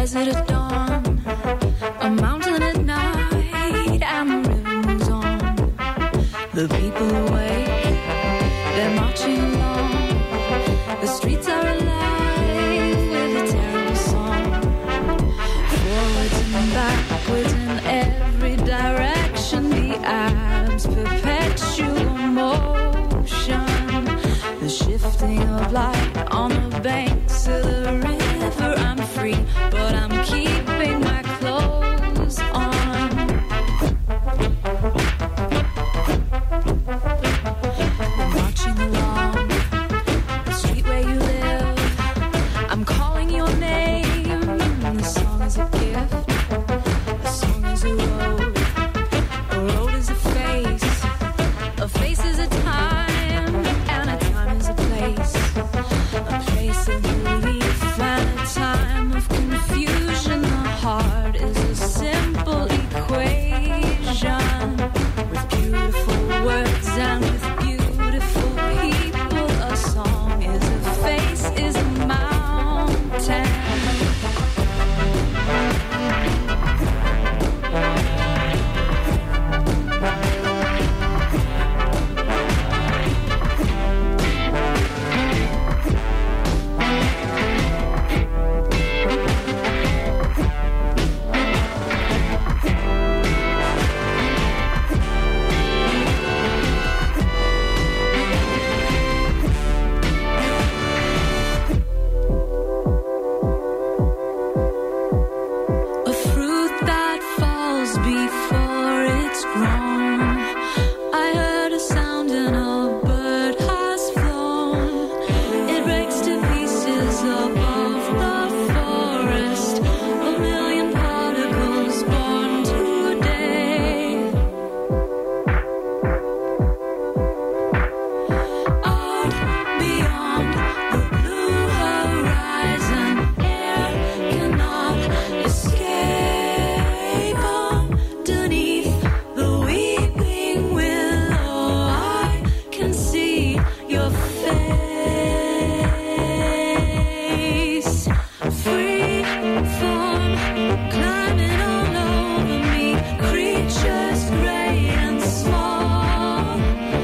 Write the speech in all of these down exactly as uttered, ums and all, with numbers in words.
desert at dawn, a mountain at night, and the river moves on. The people awake, they're marching along. The streets are alive with a terrible song. Forwards and backwards in every direction, the atoms perpetual motion. The shifting of light on the banks of the river. I'm free, but I'm keeping my clothes on. I'm marching along the street where you live. I'm calling your name. The song is a gift. The song is a road. A road is a face. A face is a time, and a time is a place. A place of belief and a time of confusion. The heart is a simple equation with beautiful words and with beautiful people. A song is a face, is a mountain. A fruit that falls before it's grown. I heard a sound and a bird has flown. It breaks to pieces above the forest. A million particles born today. Out beyond the blue horizon, air cannot escape. Underneath the weeping willow, I can see your face. Free fall, climbing all over me. Creatures gray and small.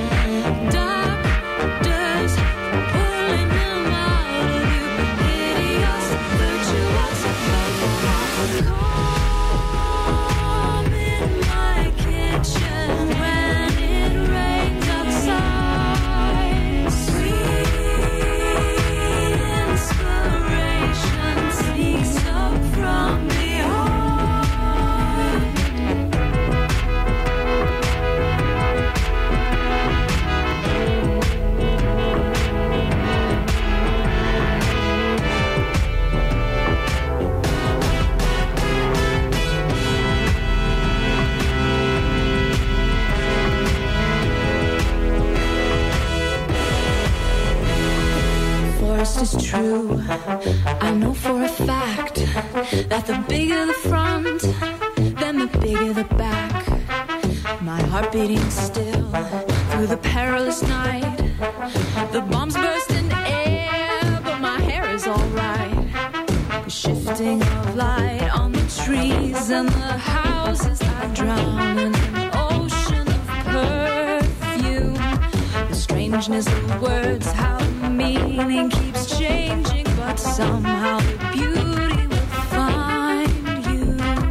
Doctors pulling them out of you. Hideous, virtuous, calm in my kitchen when it rains outside. Sweet inspiration sneaks up from the heart. Forest is true. I know for a fact that the bigger the front, then the bigger the back. My heart beating still through the perilous night. The bombs burst in the air, but my hair is alright. The shifting of light on the trees and the houses, I drown in an ocean of perfume. The strangeness of words, how the meaning keeps changing, but somehow the beauty will find you.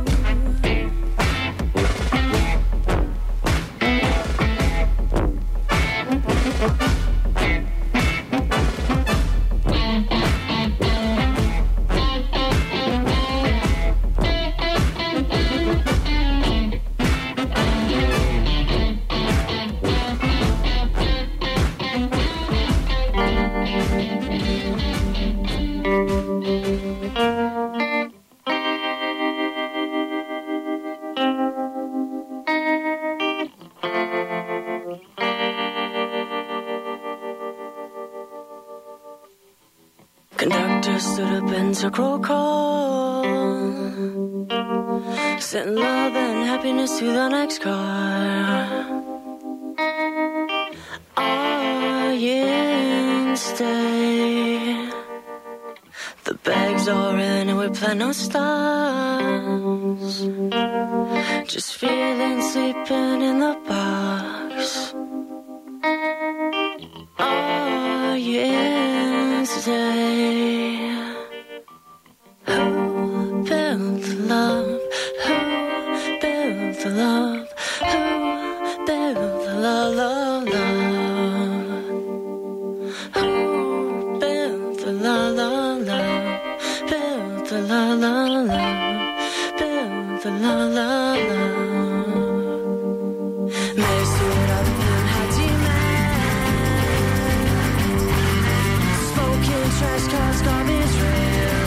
Conductor stood up and took roll call, sent love and happiness to the next car. Are you in stay? The bags are in and we're find no stars. Just feeling sleeping in the box. Are you in today? Who built the love? Who built the love? Who built the love, love, love? Who built the love, love, love? Built the love, love, love? Built the love, love, love? Messed it up and had demand. Smoking trash cars, garbage rail.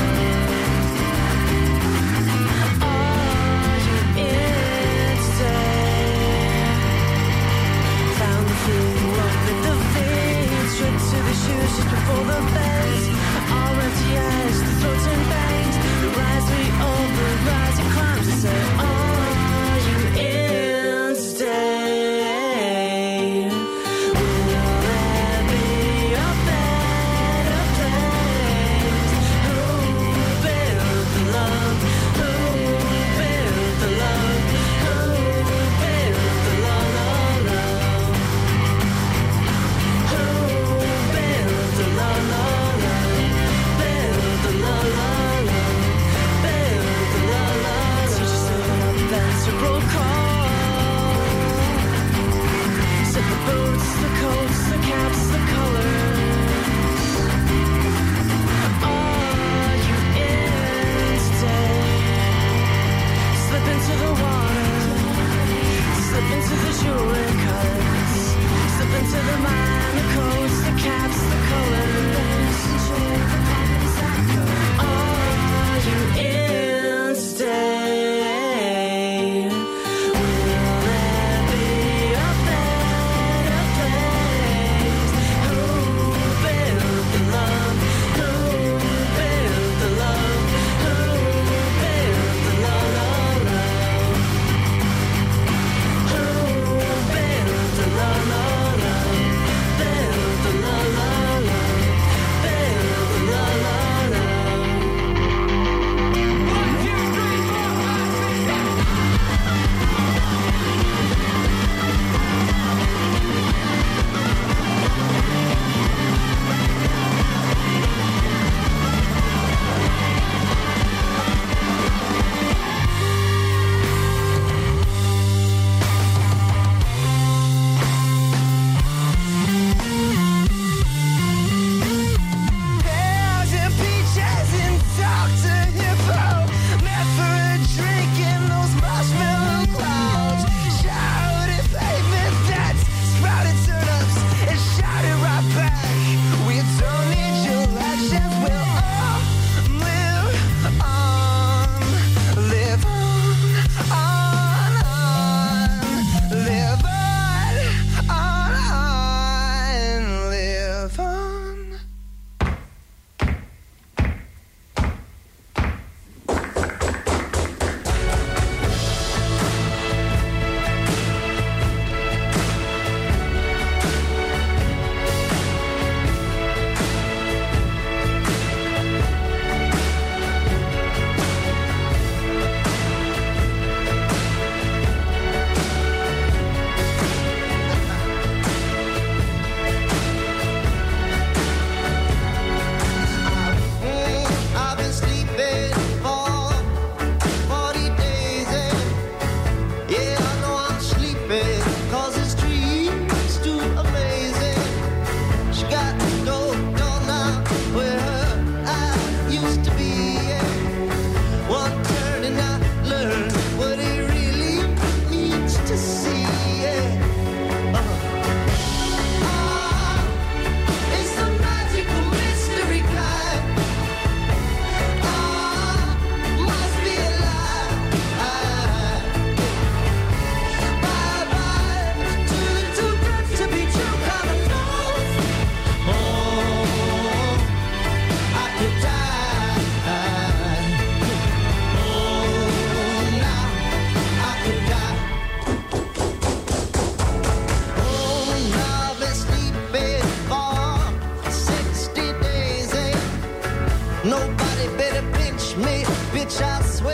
Are you in today? Found the thing wrong with the veins. Stripped to the shoes just before the bends. All empty eyes, the throats and bangs. The rise we over, rising crimes. I say, are you in today? Will there be a better place? Who built the love? Who built the love? Who built the love, love, love? Who built the love, love, love? Built the love, love, love? Built the love, love, love? So just set up that circle call. Set the boots, the coats, the caps, the colors. Are you in today? Slip into the water. Slip into the jewelry cuts. Slip into the mind, the coats, the caps, the colors. Are you in today? Will there be a better place? Who built the love? Who built the love? Who built the love, love, love? Who built the love, love, love? Built the love, love, love?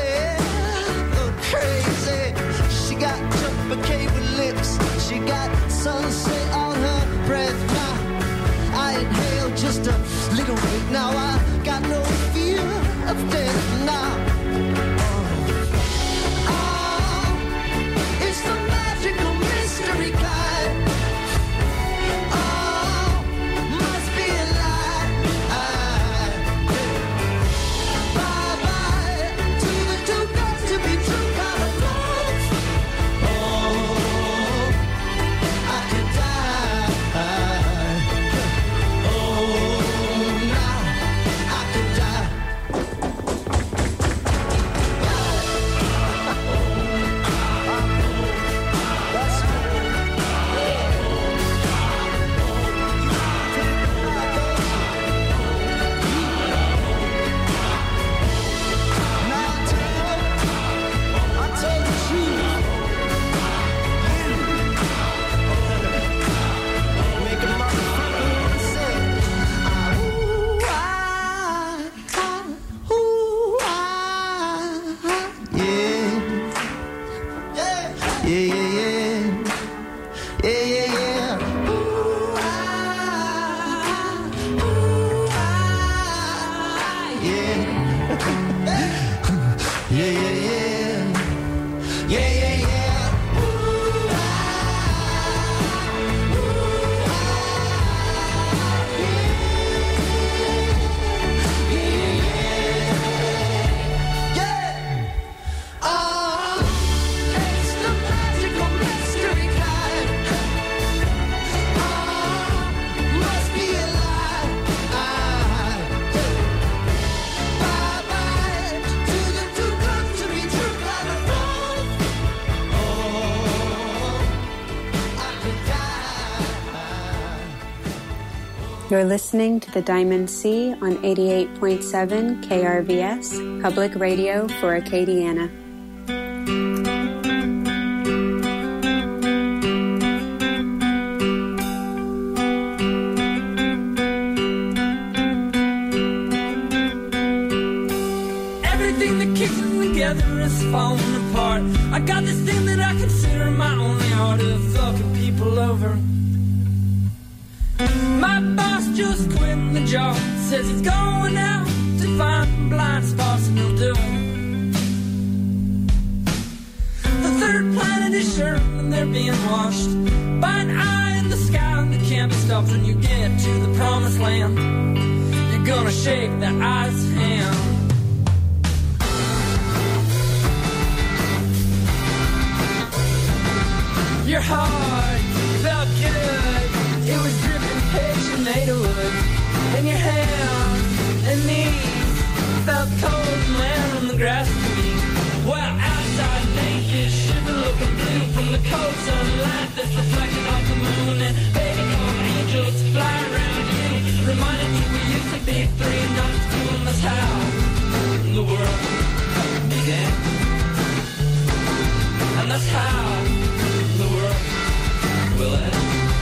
yeah, oh, crazy. She got jumper cable lips. She got sunset on her breath. Now I inhale just a little bit. Now I got no fear of death now. Oh, it's the magical mystery kind. Oh, must be a lie. Bye bye to the two got to be true kind of love. Oh, I could die. Oh, now I could die. You're listening to the Diamond Sea on eighty-eight point seven K R V S, Public Radio for Acadiana. Everything that keeps me together is falling apart. I got this thing that I consider my only art of fucking people over. My boss just quit the job. Says he's going out to find blind spots and he'll do it. The third planet is sure and they're being washed by an eye in the sky that can't be stopped. When you get to the promised land, you're gonna shake the eye's hand. Your heart felt good. It was dripping pitch and made of wood. And your hands and knees felt cold and land on the grass to me. Well, outside naked, shiver looking blue from the cold sunlight that's reflected off the moon. And baby cold angels fly around you, reminding you we used to be three and not two. And that's how the world began. And that's how the world will end.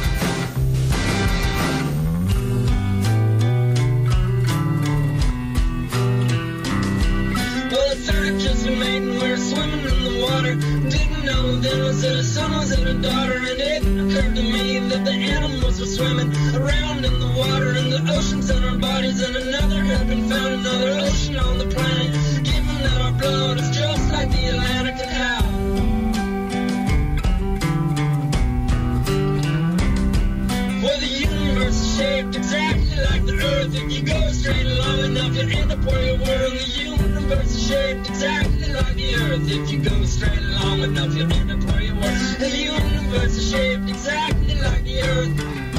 Well, it started just a mate and we were swimming in the water. Didn't know then was that a son was that a daughter. And it occurred to me that the animals were swimming around in the water, and the oceans in our bodies, and another had been found, another ocean on the planet. Given that our blood is just like the Atlantic, and how well, the universe is shaped exactly like the earth. If you go straight long enough, you'll end up where you were. And the universe is shaped exactly like the earth. If you go straight long enough, you'll end up where you were. The universe is shaped exactly like the earth.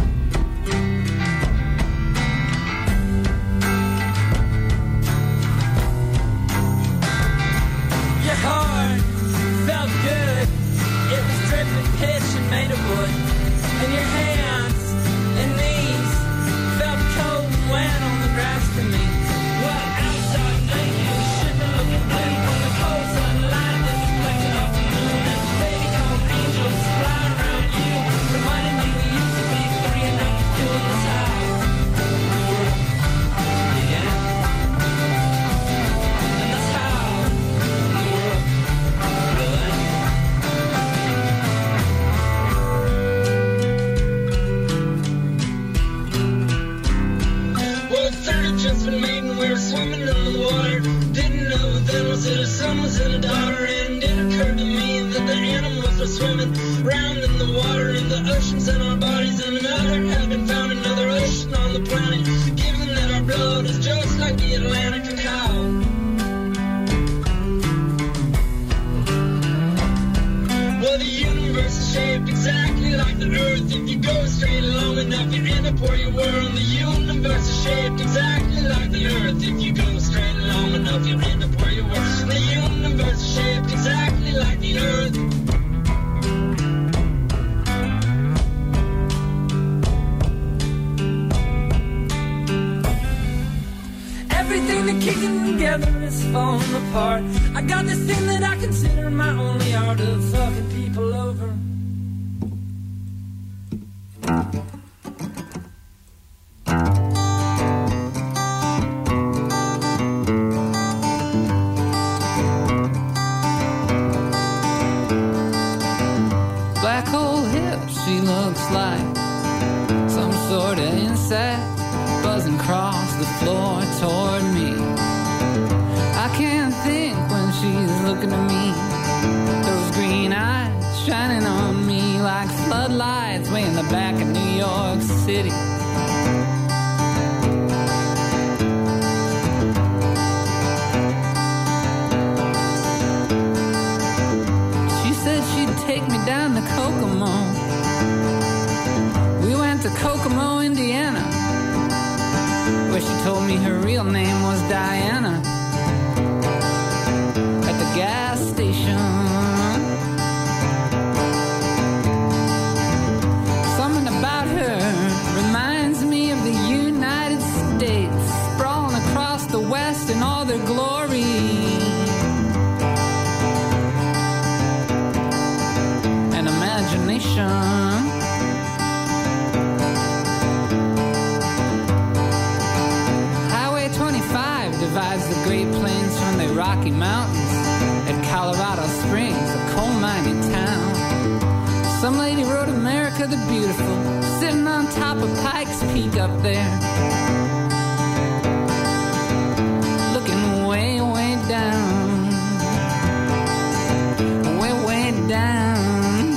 Your heart felt good. It was dripping pitch and made of wood. And your hands and knees felt cold and wet on the grass to me. Well, outside naked, shiver looking blue from the cold sunlight that's reflected off the moon. And baby cold angels fly around you, reminding me we used to be that her son was in a daughter, and it occurred to me that the animals were swimming round in the water in the oceans and our bodies, and another had been found, another ocean on the planet, given that our blood is just like the Atlantic cacao. Well, the universe is shaped exactly like the earth. If you go straight long enough, you end up where you were. And the universe is shaped exactly like the earth. If you go straight long enough, you end up where you were. And the universe is shaped exactly like the earth. Everything that kicking together is falling apart. I got this thing that I consider my only art of fucking people over. Black hole hips, she looks like some sort of insect buzzing across the floor toward me. I can't think when she's looking at me. Those green eyes shining on me like floodlights way in the back of New York City. She said she'd take me down to Kokomo. We went to Kokomo, Indiana, where she told me her real name was Diana. At the gas station, something about her reminds me of the United States, sprawling across the West in all their glory. And imagination. Divides the Great Plains from the Rocky Mountains at Colorado Springs, a coal mining town. Some lady wrote America the Beautiful, sitting on top of Pikes Peak up there, looking way, way down, way, way down.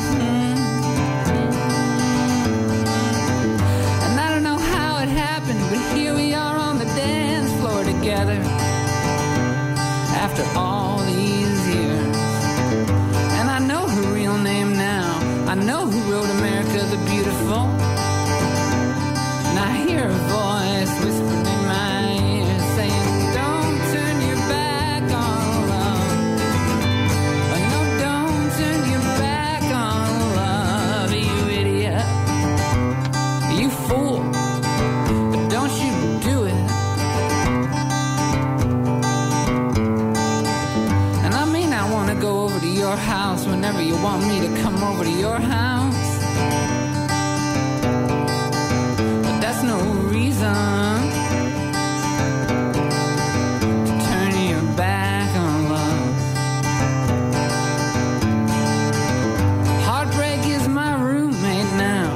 And I don't know how it happened, but here we are on the dance floor together after all these years. And I know her real name now. I know who wrote America the Beautiful. And I hear a voice whispering in my ear saying, don't turn your back on love. Oh, no, don't turn your back on love, you idiot, you fool. But don't you do it. Go over to your house whenever you want me to come over to your house, but that's no reason to turn your back on love. Heartbreak is my roommate now.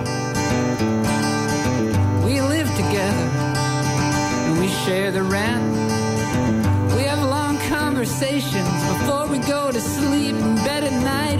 We live together and we share the rent. We have long conversations before we go to sleep in bed at night.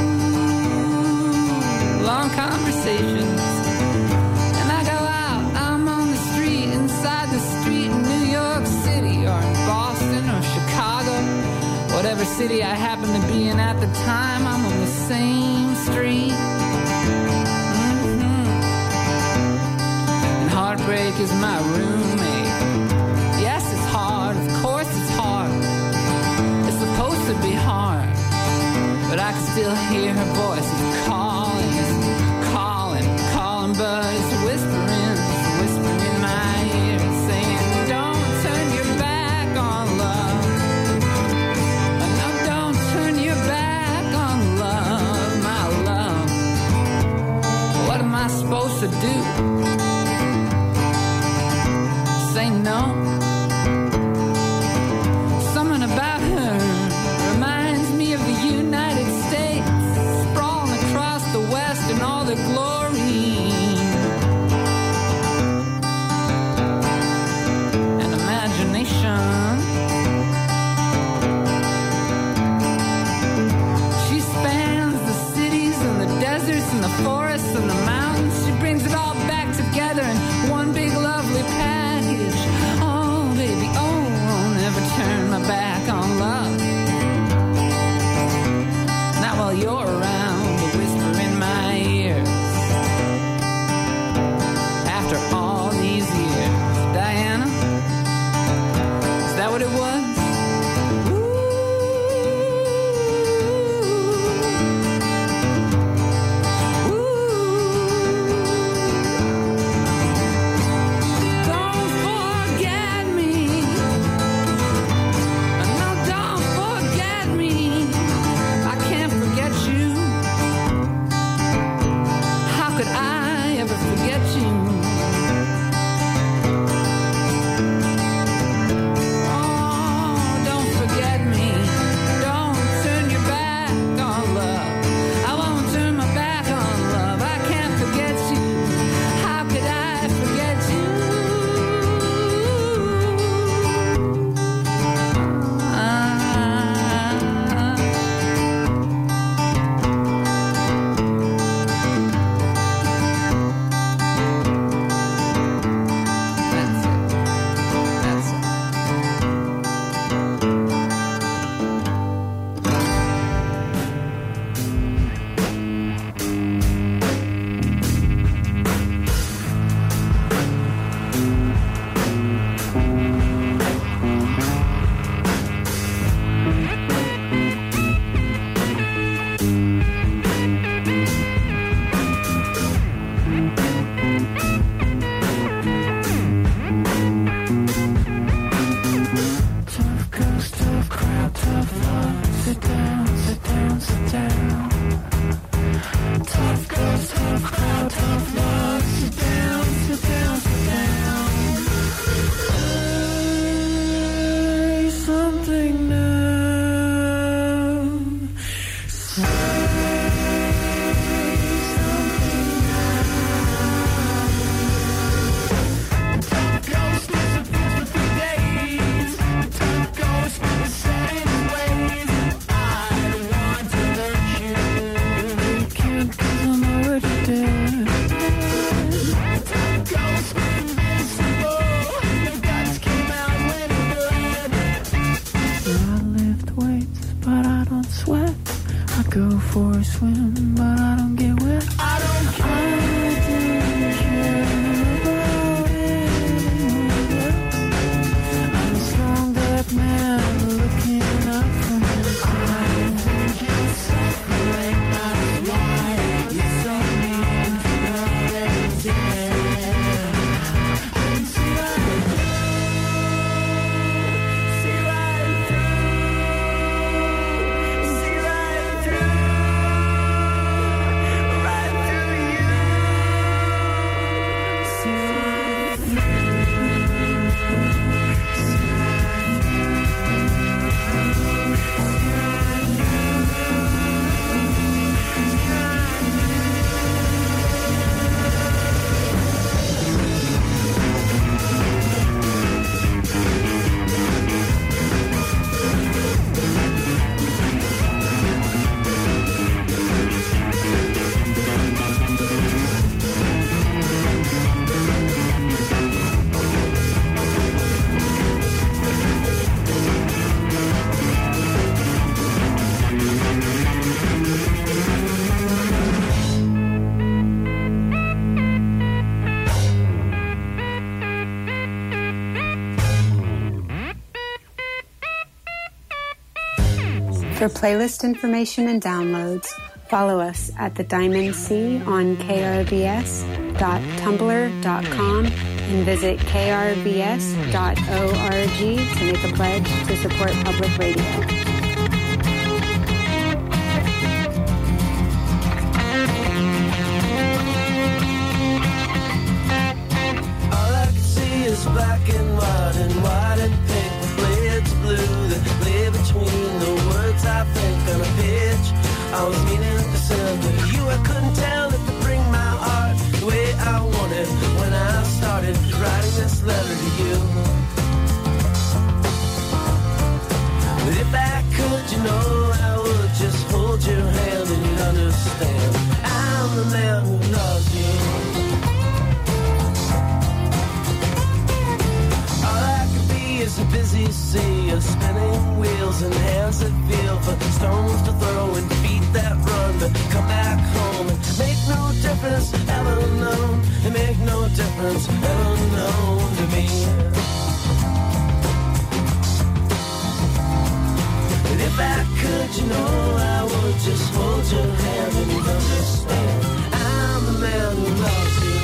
Ooh, long conversations. And I go out, I'm on the street, inside the street in New York City or in Boston or Chicago, whatever city I happen to be in at the time, I'm on the same street. Mm-hmm. And heartbreak is my roommate. Yes, it's hard, of course it's hard. It's supposed to be hard, but I can still hear her voice. It's calling, it's calling, calling, but it's whispering, it's whispering in my ear, saying, don't turn your back on love. No, don't turn your back on love, my love. What am I supposed to do? Say no? Something about her reminds me of the United States, sprawling across the West in all their glory and imagination. sit down, sit down, sit down. Tough girls, tough crowd, tough love. Sit down, sit down, sit down. Say something now. Go for a swim, but I don't get wet. I don't care. I don't care about anyone else. I'm a strong black man looking out for himself. I don't think you're suffering, that's why you're so mean to the I can see right through, see right through, see right through. For playlist information and downloads, follow us at The Diamond Sea on K R V S dot tumblr dot com and visit K R V S dot org to make a pledge to support public radio. Black and white and white and pink with blades of blue that lay between the words I think on a page. I was meaning to send to you. I couldn't tell it to bring my art the way I wanted when I started writing this letter to you. But if I could, you know, I would just hold your hand and you'd understand. I'm the man who loves you. It's a busy sea of spinning wheels and hands that feel for stones to throw and feet that run but come back home and make no difference ever known and make no difference ever known to me. And if I could, you know, I would just hold your hand and you'd understand. I'm the man who loves you.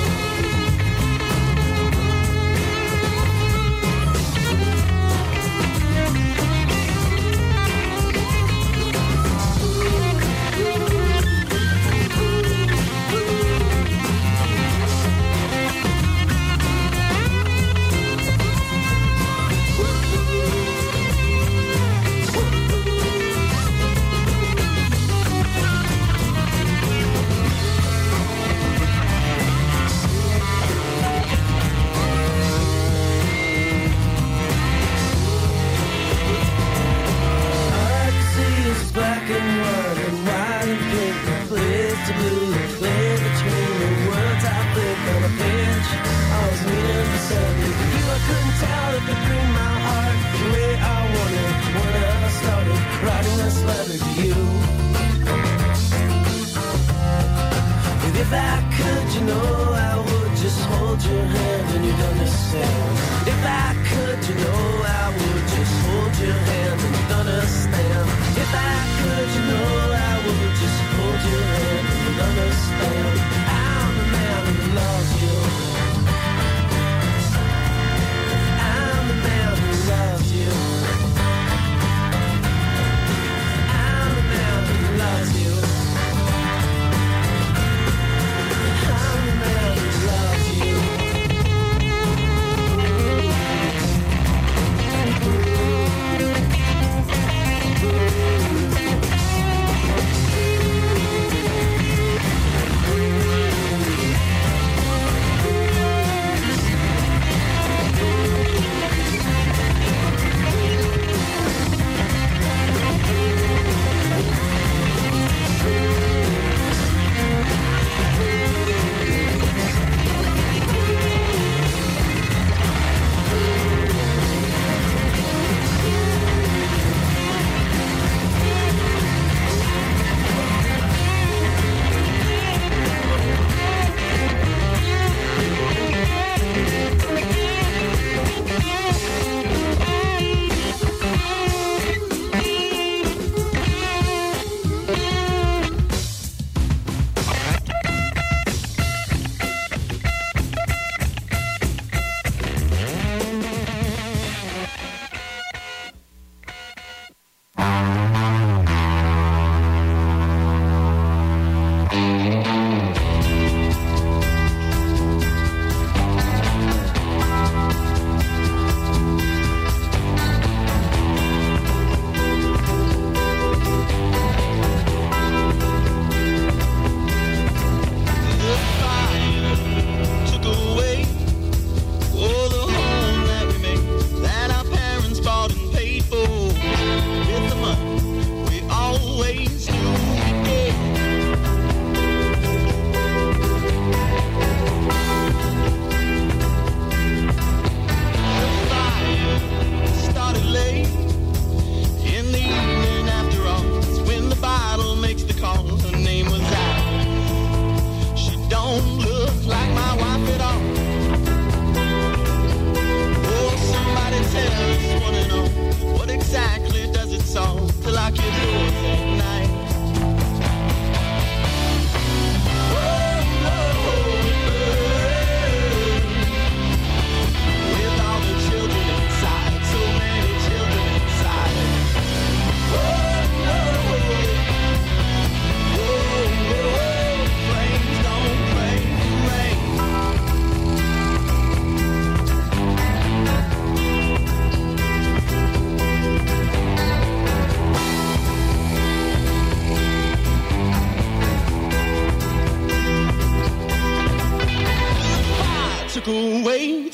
If I could, you know, I would just hold your hand and you'd understand. If I could, you know, I would just hold your hand and you'd understand. If I could, you know, I would just hold your hand and you'd understand. I'm the man who loves you. I'm the man who loves you.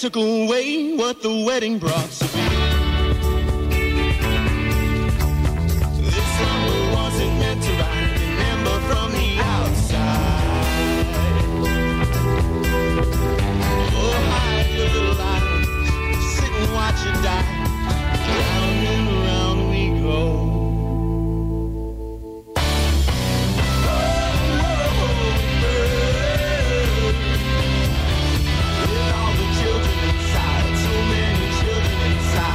took away what the wedding brought to me. This summer wasn't meant to ride, remember from the outside. Oh, hide your little eyes, sit and watch it die. Round and round we go. With all the children inside, so many children inside.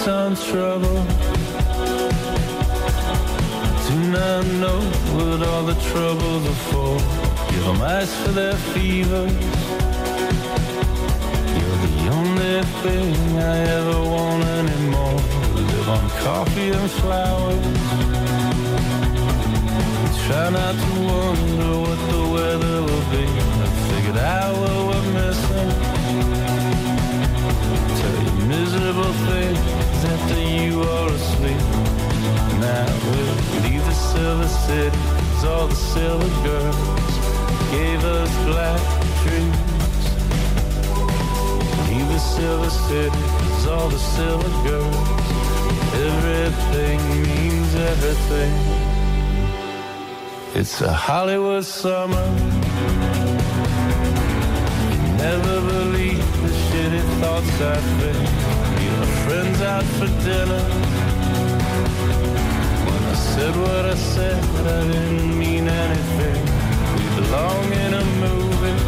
on trouble. Do not know what all the troubles are for. Give them ice for their fever. You're the only thing I ever want anymore. Live on coffee and flowers. Try not to wonder what the weather will be. I figured out what we're missing. Tell you miserable things after you are asleep. Now we'll leave the silver city, 'cause all the silver girls gave us black dreams. Leave the silver city, 'cause all the silver girls, everything means everything. It's a Hollywood summer. You never believe the shitty thoughts I think. Meet our friends out for dinner. When I said what I said, I didn't mean anything. We belong in a movie.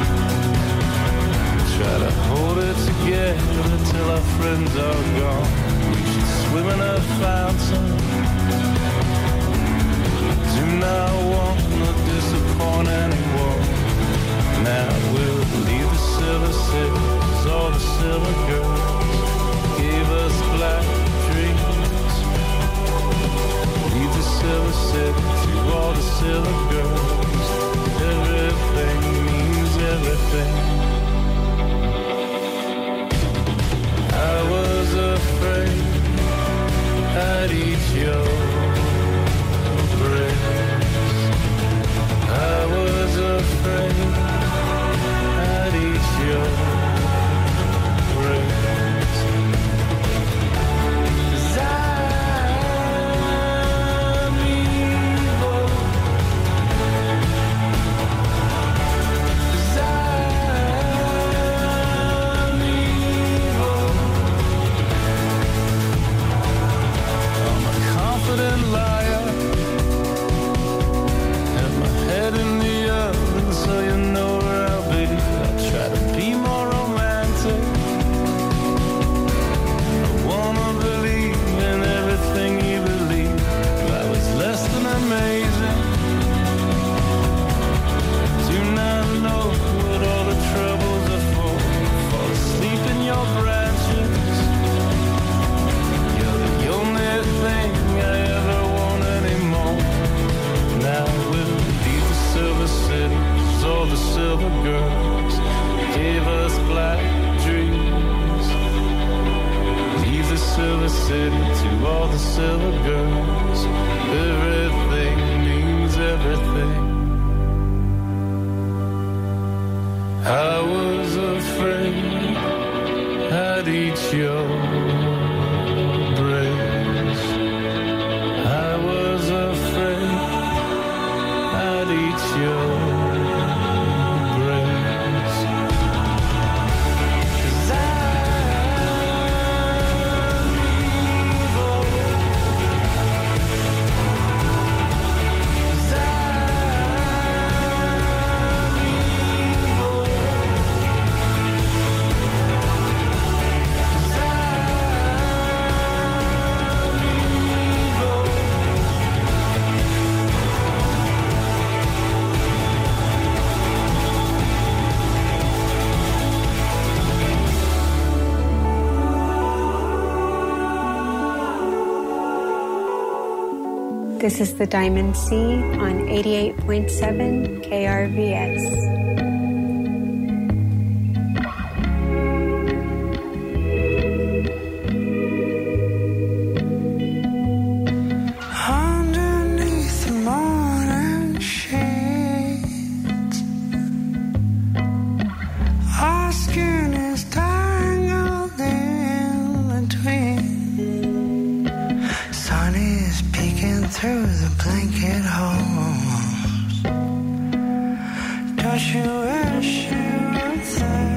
Try to hold it together till our friends are gone. We should swim in a fountain. Do not want to disappoint anyone. Now we'll leave the silver city, 'cause all the silver girls gave us black dreams. Leave the silver city to all the silver girls. Everything means everything. I was afraid I'd eat your I was afraid I'd eat your brains. 'Cause I'm evil. 'Cause I'm evil. I'm a confident liar. In the oven, so you know where I'll be. I try to be more romantic. I wanna believe in everything you believe. I was less than amazing. Do not know what all the troubles are for. Fall asleep in your branches. You're the only thing I ever want anymore. Now we'll silver city, 'cause all the silver girls gave us black dreams. Leave the silver city to all the silver girls. Everything means everything. I was afraid I'd eat your brains. I was afraid I'd eat your brains. 'Cause I'm evil. 'Cause I'm evil. 'Cause This is the Diamond Sea on eighty-eight point seven K R V S. Underneath the morning shades, our skin is tangled in between. Sun is peeking through the blanket holes. Don't you wish you were there?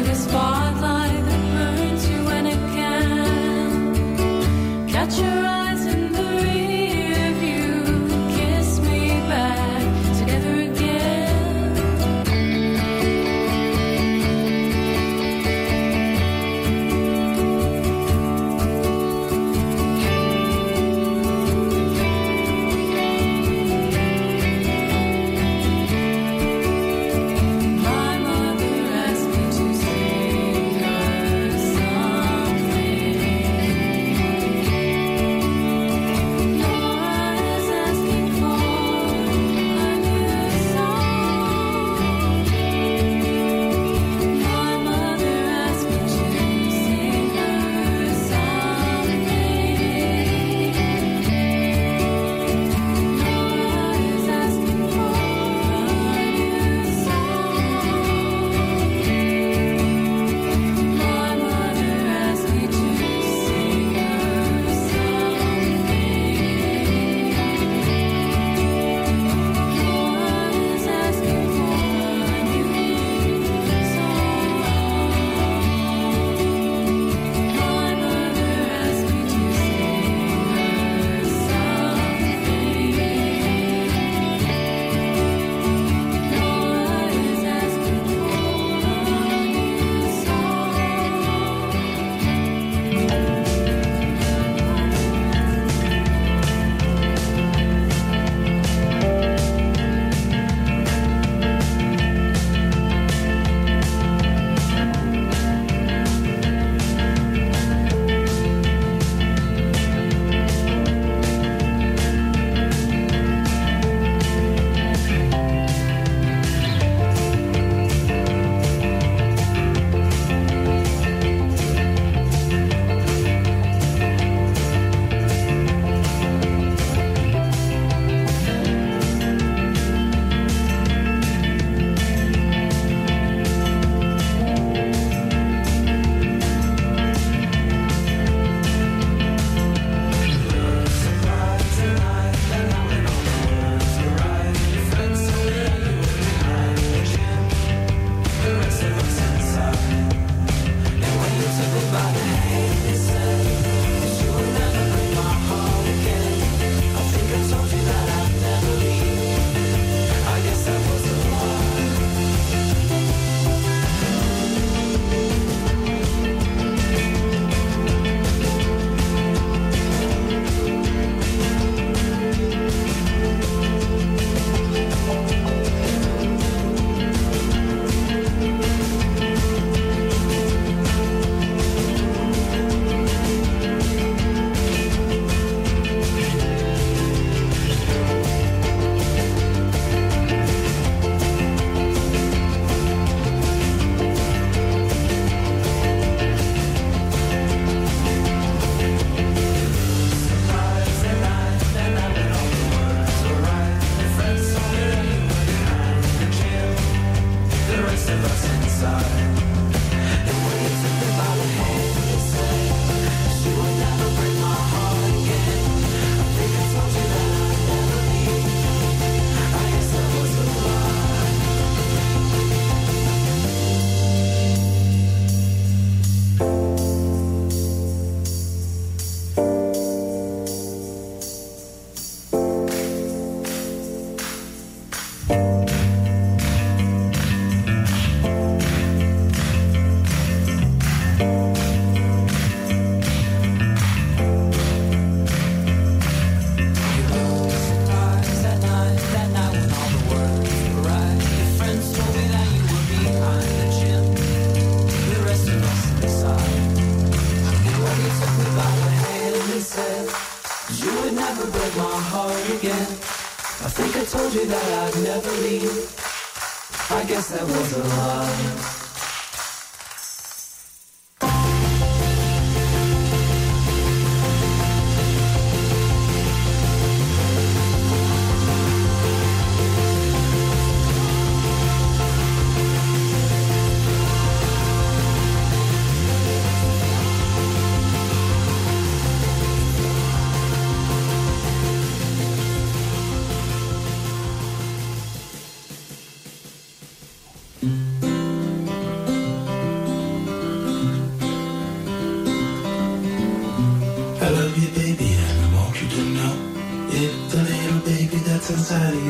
a spotlight that burns you when it can. Catch your eyes in the rear view, kiss me back, together again. My mother asked me to sing her something. Laura is asking for a new song. My mother asked me to sing her something. Laura is asking for a new song. My mother asked me to sing her told you that I'd never leave. I guess that was a lie.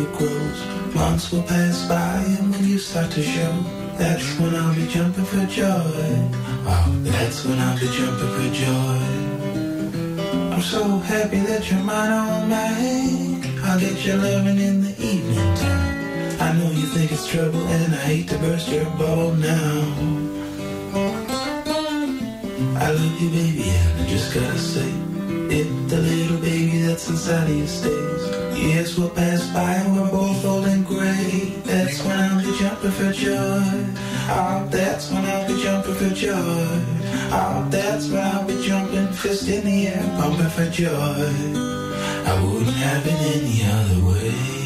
it grows. Months will pass by and when you start to show, that's when I'll be jumping for joy. Oh, that's when I'll be jumping for joy. I'm so happy that you're mine, all mine. I'll get your loving in the evening time. I know you think it's trouble and I hate to burst your bubble now. I love you, baby, and I just gotta say, if the little baby that's inside of you stays, years will pass by and we're both old and gray. That's when I'll be jumping for joy. Oh, that's when I'll be jumping for joy. Oh, that's when I'll be jumping, fist in the air, pumping for joy. I wouldn't have it any other way.